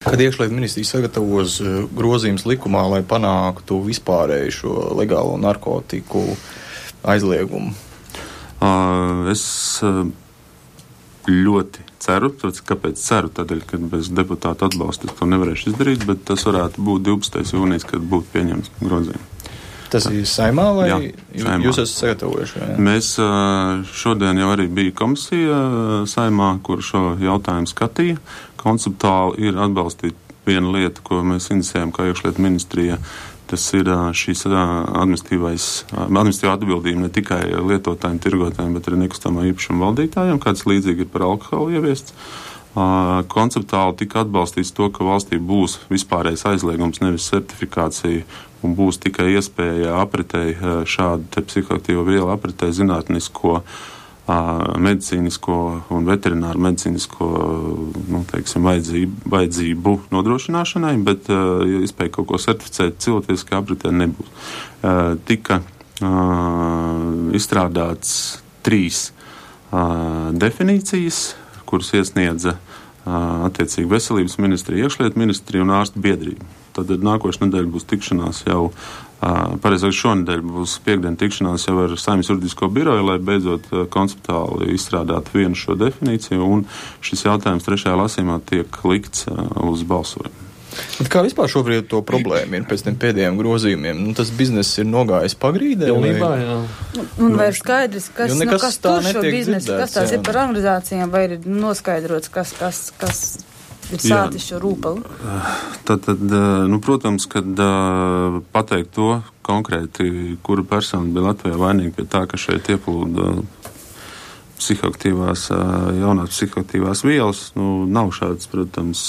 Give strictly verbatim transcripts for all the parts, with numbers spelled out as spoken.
Kad iekšlietu ministrija sagatavos grozījums likumā, lai panāktu vispārēju šo legālo narkotiku aizliegumu? Uh, es uh, ļoti ceru, kāpēc ceru, tādēļ, ka bez deputāta atbalsta to nevarēšu izdarīt, bet tas varētu būt divpadsmitais jūnijas, kad būtu pieņemts grozījums. Tas ir Saimā vai Jā, Saimā. Jūs esat sagatavojuši? Jā? Mēs šodien jau arī bija komisija Saimā, kur šo jautājumu skatīja. Konceptuāli ir atbalstīt viena lieta, ko mēs inicējam kā iekšlietu ministrija. Tas ir šīs administratīvā atbildība ne tikai lietotājiem, tirgotājiem, bet arī nekustamā īpašuma valdītājiem, kāds līdzīgi ir par alkoholu ieviests. Konceptuāli tika atbalstīts to, ka valstī būs vispārējais aizliegums, nevis certifikācija, un būs tikai iespēja apritēji šādu te psihoaktīvo vielu apritēji zinātnisko, medicīnisko un veterināru medicīnisko, nu, teiksim, vajadzību, vajadzību nodrošināšanai, bet iespēja kaut ko certificēt cilvēciskā apritē nebūs. Tika izstrādāts trīs definīcijas, kuras iesniedza attiecīgi veselības ministrija, iekšlietu ministrija un ārstu biedrība. Tad nākošais nedēļa būs tikšanās jau, pareizāk šonedēļ būs piekdien tikšanās jau ar Saeimas juridisko biroju, lai beidzot konceptuāli izstrādātu vienu šo definīciju, un šis jautājums trešajā lasījumā tiek likts uz balsojumu. Bet kā vispār šobrīd to problēma ir pēc tiem pēdējiem grozījumiem? Nu, tas bizness ir nogājis pagrīdē? Pilnībā, jā. Un vai ir skaidrs, kas, nu, kas tur šo biznesu, kas tās jā. ir par organizācijām, vai ir noskaidrots, kas, kas, kas ir sācis šo rūpalu? Tad, tad, nu, protams, kad pateikt to konkrēti, kura persona bija Latvijā vainīga pie tā, ka šeit ieplūda psihoaktīvās, jaunās psihoaktīvās vielas, nu, nav šāds, protams,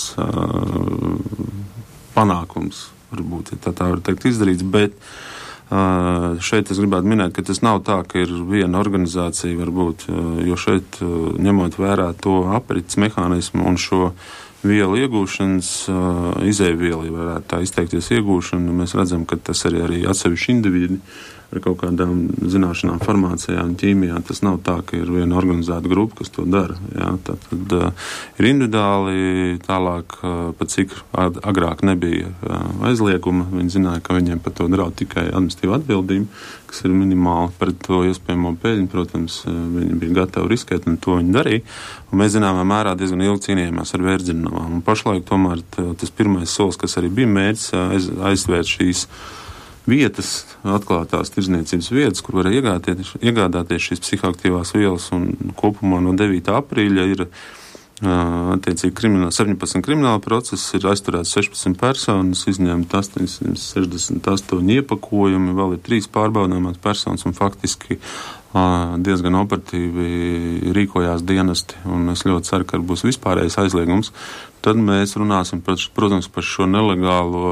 panākums, varbūt, ja tā tā var teikt, izdarīts, bet šeit es gribētu minēt, ka tas nav tā, ka ir viena organizācija, varbūt, jo šeit, ņemot vērā to aprits mehānismu un šo vielu iegūšanas, izēvielu, ja varētu tā izteikties, iegūšanu, mēs redzam, ka tas arī arī atsevišķi individi ar kaut kādām zināšanām, formācijām, ķīmijā. Tas nav tā, ka ir viena organizēta grupa, kas to dara. Jā. Tad, tad uh, ir individuāli, tālāk, uh, pat cik agrāk nebija uh, aizlieguma, viņi zināja, ka viņiem par to draud tikai administratīva atbildība, kas ir minimāli pret to iespējamo peļņu. Protams, uh, viņi bija gatavi riskēt, un to viņi darīja. Un mēs zināmā mērā diezgan ilgi cīnījāmies ar vērdzinovām. Un pašlaik tomēr t, tas pirmais solis, kas arī bija mērķis, aiz, aizsvērt šīs vietas, atklātās tirdzniecības vietas, kur var iegādāties, iegādāties šīs psihoaktīvās vielas, un kopumā no devītā aprīļa ir attiecīgi krimināla, septiņpadsmit krimināla procesi, ir aizturēts sešpadsmit personas, izņemt astoņsimt sešdesmit astoņi iepakojumi, vēl ir trīs pārbaudāmās personas, un faktiski diezgan operatīvi rīkojās dienesti, un es ļoti ceru, ka būs vispārējais aizliegums. Tad mēs runāsim, protams, par šo nelegālo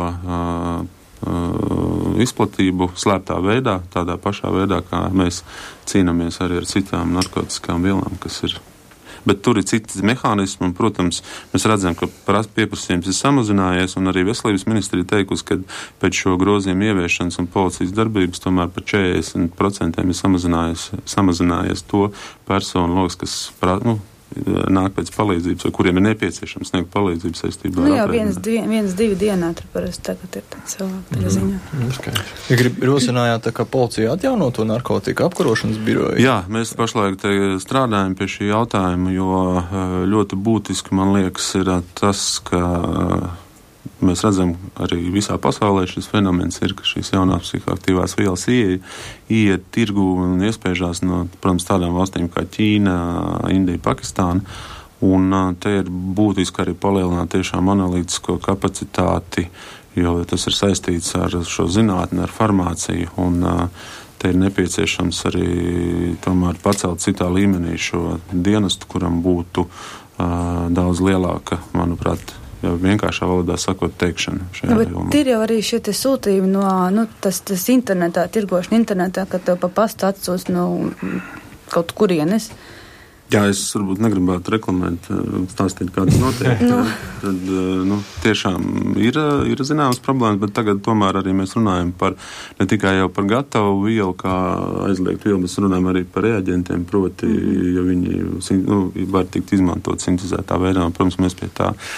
Uh, izplatību slēptā veidā, tādā pašā veidā, kā mēs cīnāmies arī ar citām narkotiskām vielām, kas ir. Bet tur ir citi mehānismi, un, protams, mēs redzam, ka pieprasījums ir samazinājies, un arī veselības ministrija teikusi, ka pēc šo grozījumu ieviešanas un policijas darbības tomēr par četrdesmit procentiem ir samazinājies, samazinājies to personu loks, kas, nu, nāk pēc palīdzības, vai kuriem ir nepieciešams sniegt palīdzību saistībā nu, ar jā, aprēķinu. viens, divi, viens, divi dienā tur parasti tagad ir tāds cilvēku tajā ziņā. Mm. Ja grib rosinājāt, tā kā policija atjauno to narkotika apkarošanas biroju? Jā, mēs pašlaik te strādājam pie šī jautājuma, jo ļoti būtiski, man liekas, ir tas, ka mēs redzam arī visā pasaulē šis fenomens ir, ka šīs jaunās psihoaktīvās vielas ieiet, ieiet tirgu un iespēžās no, protams, tādām valstīm kā Ķīna, Indija, Pakistāna. Un te ir būtiski arī palielināt tiešām analītisko kapacitāti, jo tas ir saistīts ar šo zinātni, ar farmāciju. Un te ir nepieciešams arī tomēr pacelt citā līmenī šo dienestu, kuram būtu uh, daudz lielāka, manuprāt, jau vienkāršā valodā sakot, teikšana šajā nu, jomā. Ir jau arī šie te sūtījumi no, nu, tas, tas internetā, tirgošana internetā, kad tev pa pastu atsūs no kaut kurienes. Jā, es varbūt negribētu reklamēt, stāstīt, kādas notiek. no. Tad, nu, tiešām ir, ir zināmas problēmas, bet tagad tomēr arī mēs runājam par, ne tikai jau par gatavu vielu, kā aizliegt vielu, mēs runājam arī par reaģentiem, proti, mm-hmm. ja viņi, nu, var tikt izmantot sintezētā veidā, un, protams, mēs pie tā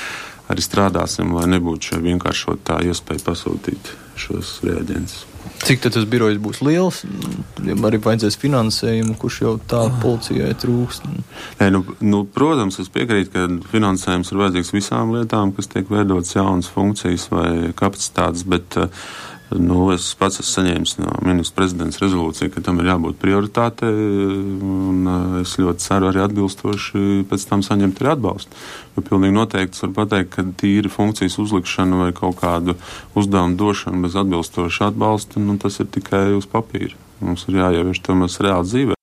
arī strādāsim, lai nebūtu šī vienkāršotā iespēja pasūtīt šos reaģentus. Cik tad tas birojs būs liels? Ja arī vajadzēs finansējumu, kurš jau tā policijai trūkst? Nē, nu, nu, protams, es piekrītu, ka finansējums ir vajadzīgs visām lietām, kas tiek veidotas jaunas funkcijas vai kapacitātes, bet nu, es pats esmu saņēmis no ministra prezidents rezolūciju, ka tam ir jābūt prioritātei, un es ļoti ceru arī atbilstoši pēc tam saņemt arī atbalstu. Jo pilnīgi noteikti es varu pateikt, ka tīri funkcijas uzlikšana vai kaut kādu uzdevumu došana bez atbilstoša atbalsta, nu, tas ir tikai uz papīra. Mums ir jāievieš to mēs reāli dzīvē.